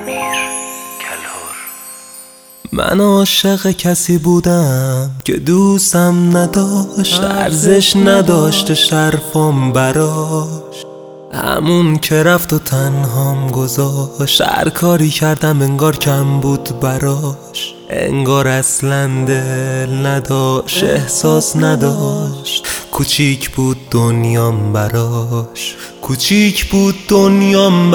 من عاشق کسی بودم که دوستم نداشت، ارزش نداشت شرفم براش، همون که رفت و تنهام گذاشت. هر کاری کردم انگار کم بود براش، انگار اصلا دل نداشت، احساس نداشت. کوچیک بود دنیام براش، کوچیک بود دنیام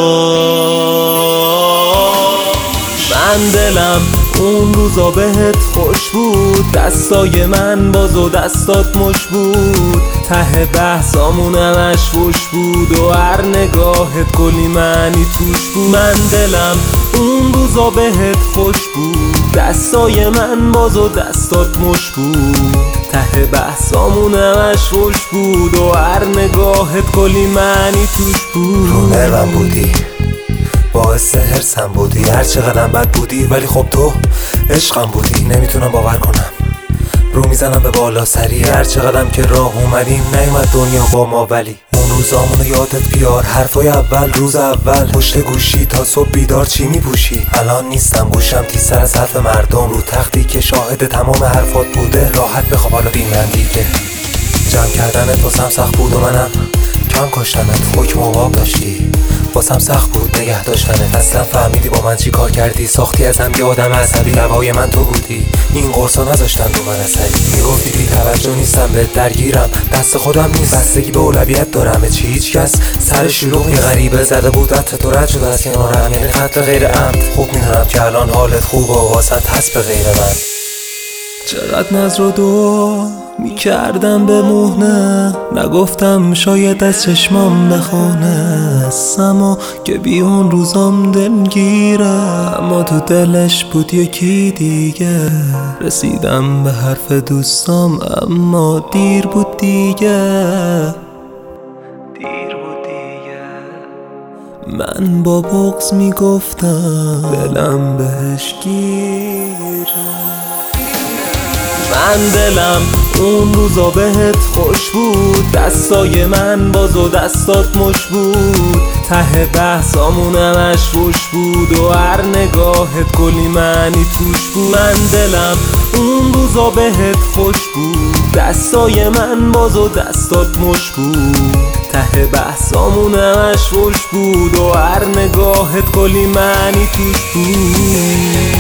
براش. من دلم اون روزا بهت خوش بود، دستای من باز و دستات مش بود، ته بحثامون همش فوش بود و هر نگاهت کلی معنی توش بود. من دلم اون روزا بهت خوش بود، دستای من باز و دستات مش بود، ته بحثامون همش فوش بود و هر نگاهت کلی معنی توش بود. رو نرمم بودی، باعث حرصم بودی، هر چقدر بد بودی ولی خب تو عشقم بودی. نمیتونم باور کنم، رو میزنم به بالا سری، هر چقدرم که راه اومدیم نیومد دنیا با ما. ولی اون روزامونو یادت بیار، حرفای اول روز اول پشت گوشی تا صبح بیدار چی میپوشی. الان نیستم گوشم تیزتر از حرف مردم، رو تختی که شاهد تمام حرفات بوده راحت بخواب حالا بیمن دیگه. جمع کردنت واسم سخت بود و منم کم کاشتنت، حکم و عقاب داشتی واسم سخت بود نگه داشتنت. اصلا فهمیدی با من چی کار کردی، ساختی ازم یه آدم عصبی، لبای من تو بودی، این قرصا نذاشتن رو من اثری. میگفتی بی توجه نیستم به درگیرم، دست خودم نیست، بستگی به اولویت دارم. چی هیچ کس سر شلوغ یه غریبه زده بود عطر تو رد شده از کنارم، یعنی خط غیر عمد. خوب میدونم که الان حالت خوب و واسط هست به غیر من. چقدر نظر و دعا میکردم به مهنه، نگفتم شاید از چشمام بخونه. سما که بی اون روزام دلگیره، اما تو دلش بود یکی دیگه. رسیدم به حرف دوستام اما دیر بود دیگه، دیر بود دیگه. من با بغض میگفتم دلم بهش گیره. من دلم اون روزا بهت خوش بود، دستای من باز و دستات مش بود، ته بحثامون همش فوش بود و هر نگاهت کلی معنی توش بود. من دلم اون روزا بهت خوش بود، دستای من باز و دستات مش بود، ته بحثامون همش فوش بود و هر نگاهت کلی معنی توش بود.